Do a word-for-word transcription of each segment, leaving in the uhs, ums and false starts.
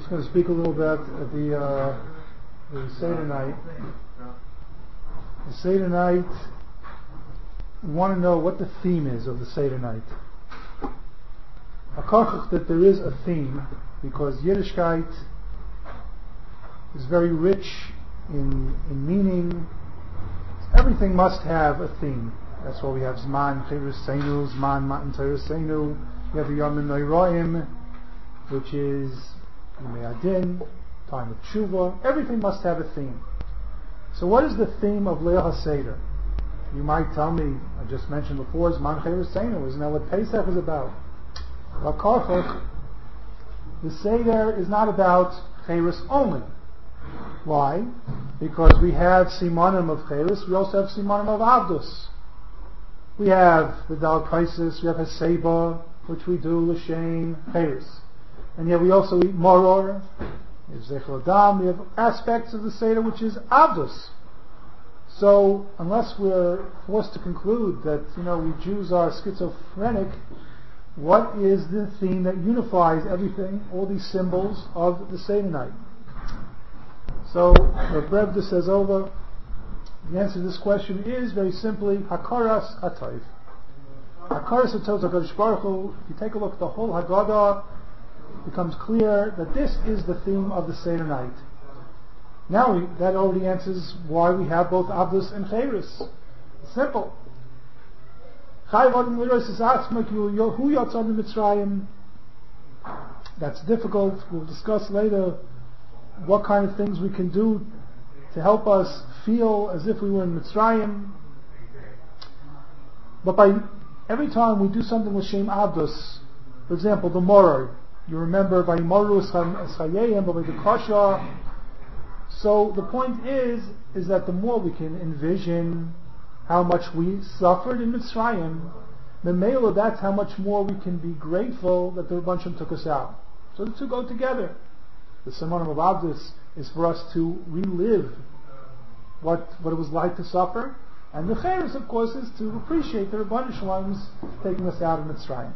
going to speak a little bit at the, uh, the Seder night. The Seder night, we want to know what the theme is of the Seder night. Hakachach that there is a theme, because Yiddishkeit is very rich in in meaning. Everything must have a theme. That's why we have Zman Chereseinu, Zman Matan Tereseinu. We have the Yom Noiraim, which is Yimei Adin, time of Tshuva. Everything must have a theme. So what is the theme of Leil HaSeder? You might tell me, I just mentioned before, Zman Chereseinu. Isn't that what Pesach is about? Hakachach, the Seder is not about Cheres only. Why? Because we have Simanim of Cheres, we also have Simanim of Avdus. We have the Dal Kaisis, we have Haseba, which we do L'Shem Cheres. And yet we also eat Moror, we have Zechel Adam, we have aspects of the Seder which is Avdus. So, unless we're forced to conclude that, you know, we Jews are schizophrenic, what is the theme that unifies everything, all these symbols of the Seder night? So, Rav Brevda says over, the answer to this question is very simply Hakaras HaTov. Hakaras HaTov HaKadosh Baruch Hu. If you take a look at the whole Haggadah, it becomes clear that this is the theme of the Seder night. Now we, that already answers why we have both Avdus and Cheres. Simple. That's difficult. We'll discuss later what kind of things we can do to help us feel as if we were in Mitzrayim. But by every time we do something with Shem Avdus, for example, the Moror, you remember by Moru Eschayim, by the Kasha. So the point is, is that the more we can envision how much we suffered in Mitzrayim, the Mela, that's how much more we can be grateful that the Rebbe Shem took us out. So the two go together. The Simanim of Avdus is for us to relive what what it was like to suffer, and the Cheres, of course, is to appreciate the Rebbeinu Shalom's taking us out of Mitzrayim.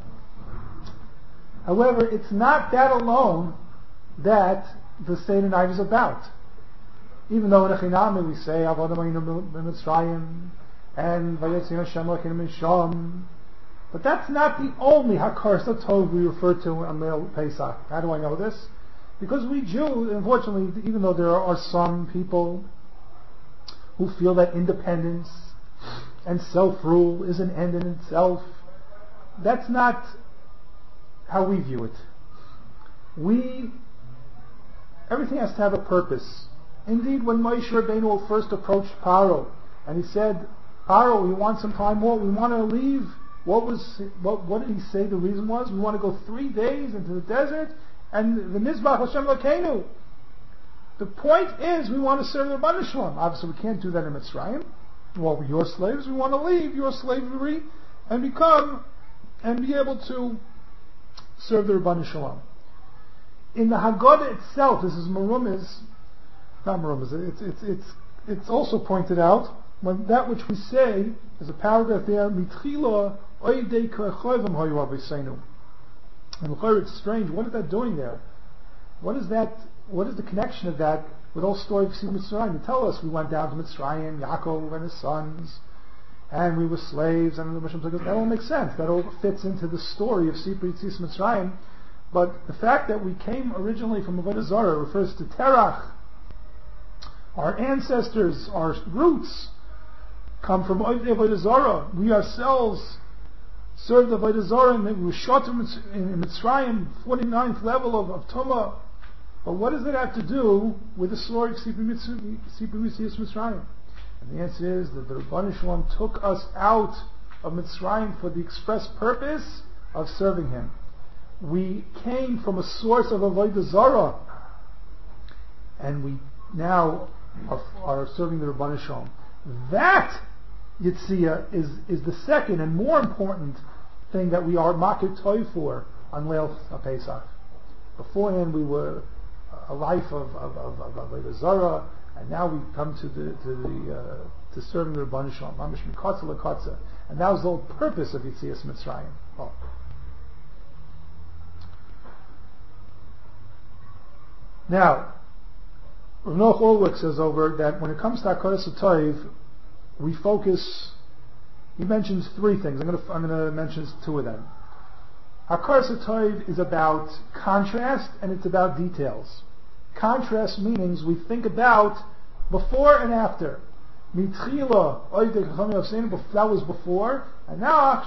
However, it's not that alone that the Seder night is about. Even though in Echinami we say Avodah Mayinu B'Mitzrayim and Vayetzin Hashem Elokeinu Misham, but that's not the only Hakaras HaTov we refer to on Leil Pesach. How do I know this? Because we Jews, unfortunately, even though there are some people who feel that independence and self-rule is an end in itself, that's not how we view it. We, everything has to have a purpose. Indeed, when Moshe Rabbeinu first approached Paro, and he said, Paro, we want some time more, we want to leave. What was, what, what did he say the reason was? We want to go three days into the desert, and the Mizbach Hashem Elokeinu. The point is, we want to serve the Rebbeinu Shalom. Obviously, we can't do that in Mitzrayim. Well, we're your slaves. We want to leave your slavery and become and be able to serve the Rebbeinu Shalom. In the Haggadah itself, this is Merumiz, not Merumiz. It's it's it's it's also pointed out when that which we say is a paragraph there. Mitchila oidei kachovim hayu aviseinu. And it's strange. What is that doing there? What is that? What is the connection of that with the whole story of Yetziat Mitzrayim? You tell us we went down to Mitzrayim, Yaakov and his sons, and we were slaves, and the Moshe took us. That all makes sense. That all fits into the story of Sipur Yetziat Mitzrayim. But the fact that we came originally from Avodah Zarah refers to Terach. Our ancestors, our roots, come from Avodah Zarah. We ourselves served the Avodah Zarah, and we were shot in Mitzrayim, forty-ninth level of, of Tumah. But what does it have to do with the story of Sipur Yetziat Mitzrayim? And the answer is that the Rebbeinu Shalom took us out of Mitzrayim for the express purpose of serving Him. We came from a source of Avodah Zarah, and we now are, are serving the Rebbeinu Shalom. That Yitzia is, is the second and more important thing that we are Makir Toy for on Leil HaPesach. Beforehand we were a life of of of, of Avodah Zarah, and now we come to the to the uh, to serving the Rebbeinu Shalom, mamish mikatza lekatza, and that was the whole purpose of Yetzias Mitzrayim. Oh. Now, Rav Noach Ulrich says over that when it comes to Hakaras HaTov, we focus. He mentions three things. I'm going to I'm going to mention two of them. Hakaras HaTov is about contrast and it's about details. Contrast meanings we think about before and after. Mitchila, that was before, and now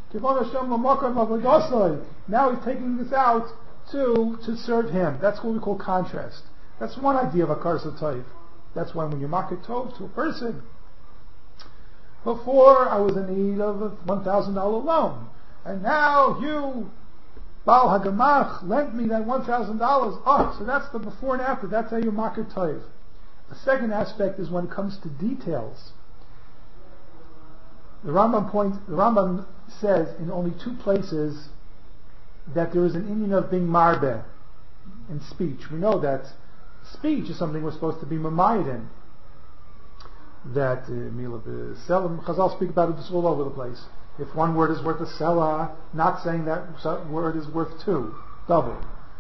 now he's taking this out to to serve him. That's what we call contrast. That's one idea of Hakaras HaTov. That's why when you mark a tov to a person, before I was in need of a one thousand dollar loan, and now you, Baal Hagamach, lent me that one thousand dollars. Oh, so that's the before and after. That's how you mark a tov. The second aspect is when it comes to details. The Rambam point, the Rambam says in only two places that there is an inyan of being marbeh in speech. We know that speech is something we're supposed to be mamayed in. That uh, selam, Chazal speak about it just all over the place. If one word is worth a selah, not saying that word is worth two, double.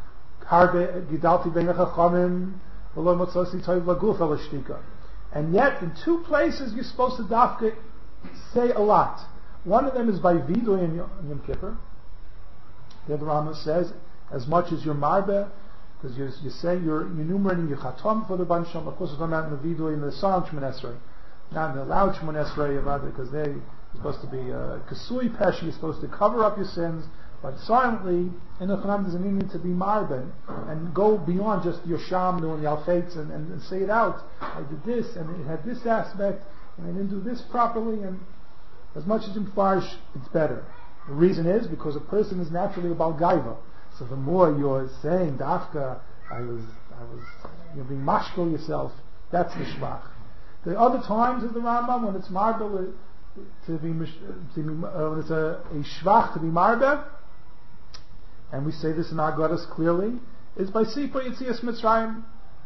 And yet, in two places, you're supposed to dafka say a lot. One of them is by Vidoy in Yom Kippur. The other Rambam says, as much as your marbe, because you're, you're saying you're, you're enumerating your chatom for the Ban Shem. Of course, it's not in the Vidoy in the Psalm Shemon Esrei, not in the loud Shemon Esrei about it, because they're supposed to be a kasui pesh. You're supposed to cover up your sins. But silently, in the Chanam, there's an need to be marben and go beyond just your shamnu and yalfetz and, and, and say it out. I did this, and it had this aspect, and I didn't do this properly, and as much as in Farsh, it's better. The reason is because a person is naturally a Bal Gaiva. So the more you're saying, Dafka, I was, I was, you're being mashkal yourself, that's the shvach. The other times of the Rambam, when it's marbe, to be, to be uh, when it's a, a shvach to be marbe, and we say this in our Goddess clearly, is by Sipur Yitzias Mitzrayim.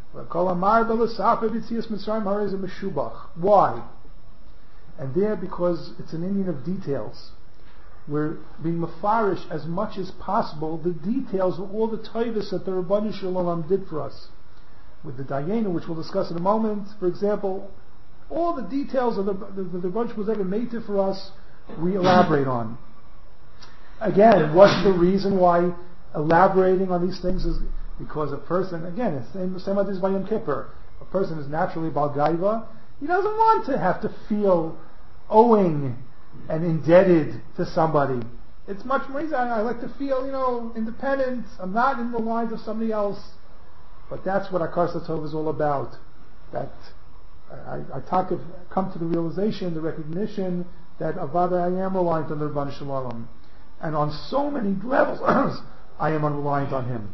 Why? And there, because it's an Indian of details, we're being mafarish as much as possible the details of all the tayvus that the Rabbanu Shalom did for us. With the Dayenu, which we'll discuss in a moment, for example, all the details of the the, the Rabbanu was ever made to for us, we elaborate on. Again, what's the reason why elaborating on these things is because a person, again, it's the same as by Yom Kippur. A person is naturally Bal Gaiva. He doesn't want to have to feel owing and indebted to somebody. It's much more easy. I, I like to feel, you know, independent. I'm not in the lines of somebody else. But that's what Hakaras HaTov is all about. That I, I talk of, come to the realization, the recognition that Avada I am reliant on the Rebbeinu Shalom. And on so many levels, I am unreliant on him.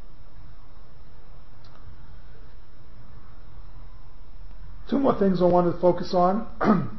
Two more things I want to focus on.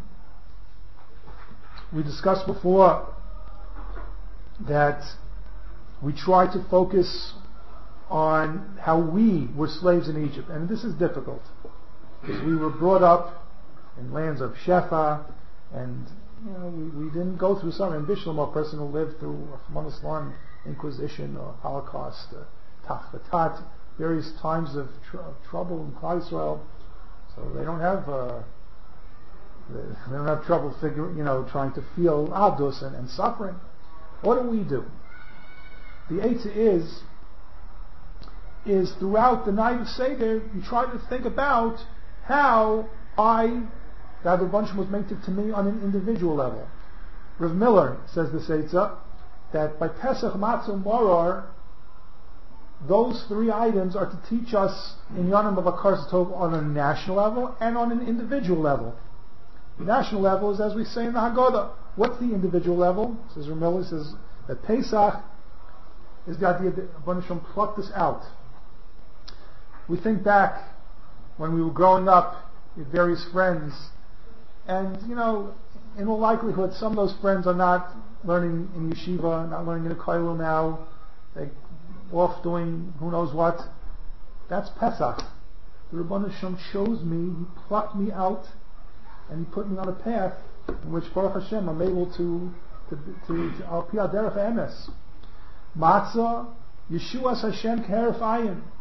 We discussed before that we try to focus on how we were slaves in Egypt. And this is difficult. Because we were brought up in lands of Shefa, and you know, we, we didn't go through some ambition of a person who lived through Rahman Islam, Inquisition or Holocaust, uh, Tachvatat, various times of tr- trouble in Klal Yisrael. So they don't have uh, they, they don't have trouble figuring, you know, trying to feel abdus and, and suffering. What do we do? The Eitzah is is throughout the night of Seder, you try to think about how I, that the bunch was made to me on an individual level. Rav Miller says the Eitzah that by Pesach, Matzah, and Maror, those three items are to teach us in Yonim of Hakaras HaTov on a national level and on an individual level. The national level is, as we say in the Haggadah. What's the individual level? Says Rav Miller, says that Pesach is the idea that Rebbeinu Shalom plucked us out. We think back when we were growing up with various friends, and you know, in all likelihood, some of those friends are not learning in yeshiva, not learning in a kollel now. They're off doing who knows what. That's Pesach. The Rebbeinu Shalom chose me, He plucked me out, and He put me on a path in which Baruch Hashem I'm able to to to al pi derech emes. Matzah, Yeshuas Hashem k'heref ayin.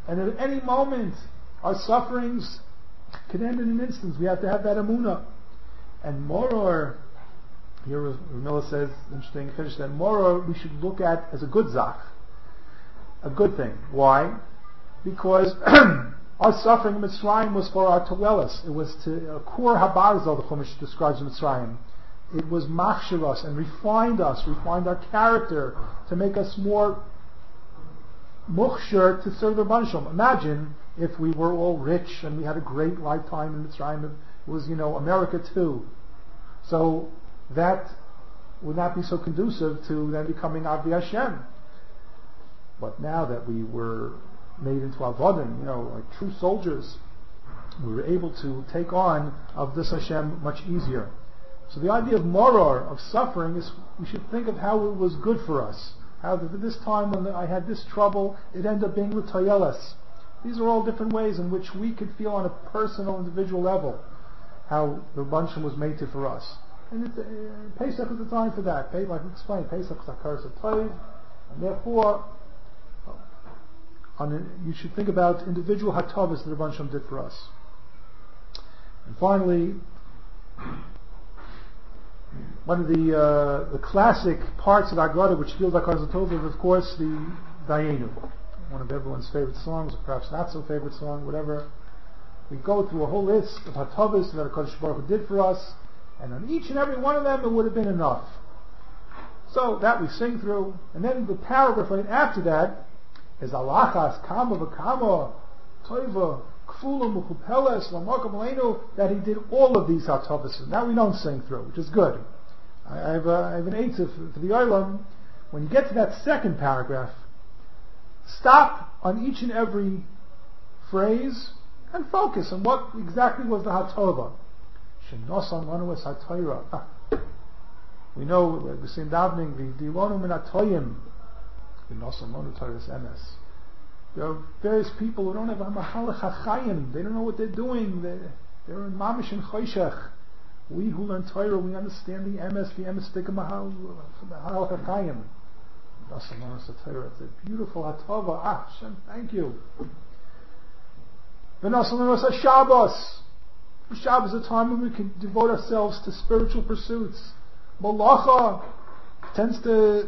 And at any moment, our sufferings can end in an instant. We have to have that emunah. And moror, here Ramila says, interesting, finish that moror we should look at as a good zach, a good thing. Why? Because our suffering in Mitzrayim was for our towelas. It was to kur habarzel, the Chumash describes Mitzrayim. It was machshir us and refined us, refined our character to make us more mukhshir to serve the Rebbeinu Shalom. Imagine if we were all rich and we had a great lifetime in Mitzrayim. It was, you know, America too. So that would not be so conducive to then becoming Avdi Hashem. But now that we were made into avodim, you know, like true soldiers, we were able to take on of this Hashem much easier. So the idea of moror, of suffering, is we should think of how it was good for us. How at this time when I had this trouble, it ended up being l'toyeles. These are all different ways in which we could feel on a personal, individual level how the Rebbeinu was made to for us. And it, uh, Pesach is the time for that. Like we explained, Pesach is a curse of Toiv, and therefore on a, you should think about individual hatovas that the Rebbeinu did for us. And finally, one of the uh, the classic parts of Haggadah which feels like Hakadosh Tov is, of course, the Dayenu, one of everyone's favorite songs, or perhaps not so favorite song, whatever. We go through a whole list of hatovas that Hakadosh Baruch Hu did for us, and on each and every one of them it would have been enough. So that we sing through, and then the paragraph right after that is alachas kama v'kama toiva kfula muchupeles lamakam aleinu, that he did all of these hatovas. Now we don't sing through, which is good. I, I have, a, I have an eitzah for, for the Olam. When you get to that second paragraph, stop on each and every phrase and focus on what exactly was the hatova. Shenosan lanu es hatayra. We know we see in davening the dilonu min hatoyim. Shenosan lanu tayras emes. There are various people who don't have a mahalach hachayim. They don't know what they're doing. They're, they're in mamish and choshech. We who learn Torah, we understand the emes, the emes stika mahalach hachayim. It's a beautiful hatova. Ah, Hashem, thank you. V'nasan Shabbos. Shabbos is a time when we can devote ourselves to spiritual pursuits. Malacha tends to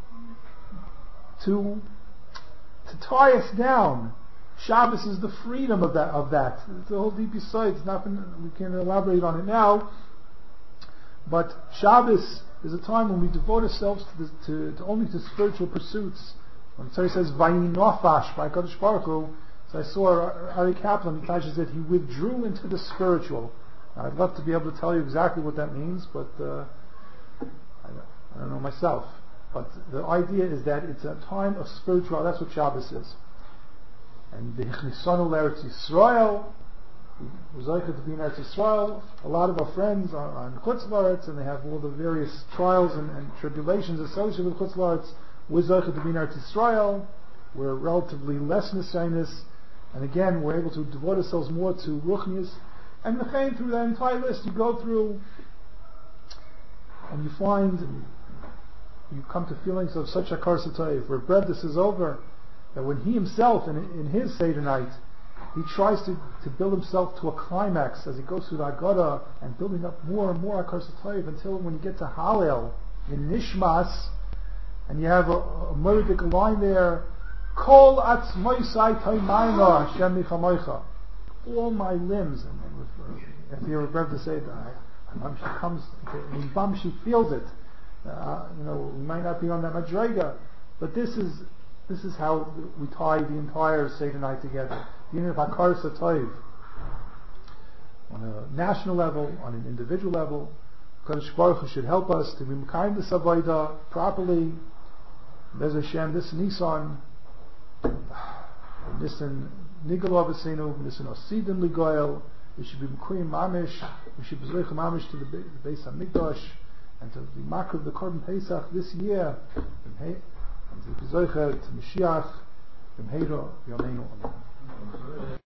to to tie us down. Shabbos is the freedom of that. Of that, it's a whole deep side. It's not been, we can't elaborate on it now. But Shabbos is a time when we devote ourselves to, the, to, to only to spiritual pursuits. When Tzari says "Vayinofash" by Kadosh Baruch Hu, so I saw Ari Kaplan, he touches it. He withdrew into the spiritual. Now, I'd love to be able to tell you exactly what that means, but uh, I, don't, I don't know myself. But the idea is that it's a time of spiritual. That's what Shabbos is. And the Hichnisanu L'Eretz Yisrael, we're zeicher to be in Eretz Yisrael. A lot of our friends are, are in Chutz La'aretz, and they have all the various trials and, and tribulations associated with Chutz La'aretz. We're zeicher to be in Eretz Yisrael. We're relatively less nisaynis, and again, we're able to devote ourselves more to Ruchnius. And Mechain, through that entire list, you go through, and you find, you come to feelings of such a karsatayv, where Bredis is over, that when he himself, in, in his Seder night, he tries to, to build himself to a climax as he goes through the Haggadah and building up more and more Akarsatayv until when you get to Hallel in Nishmas, and you have a, a murdic line there, Kol atzmoisai taimayna Hashem michamoicha. All my limbs, and, and if you're about to say that, she comes, in Bam she feels it. Uh, you know, we might not be on that madrega, but this is this is how we tie the entire Seder night together. The unit of Hakar Satayv. On a national level, on an individual level, Kadosh Baruch Hu should help us to be kind to Savaida properly. Bez Hashem, this Nisan, Nisan Nigel Avasinu, Nisan Osidin Ligoel, we should be Mekuyim Mamish, we should be Zoich Mamish to the Beis HaMikdash, and to be Makrav the Korban Pesach this year, and to be Zoich to Mashiach, V'mheiro Yameinu Amen.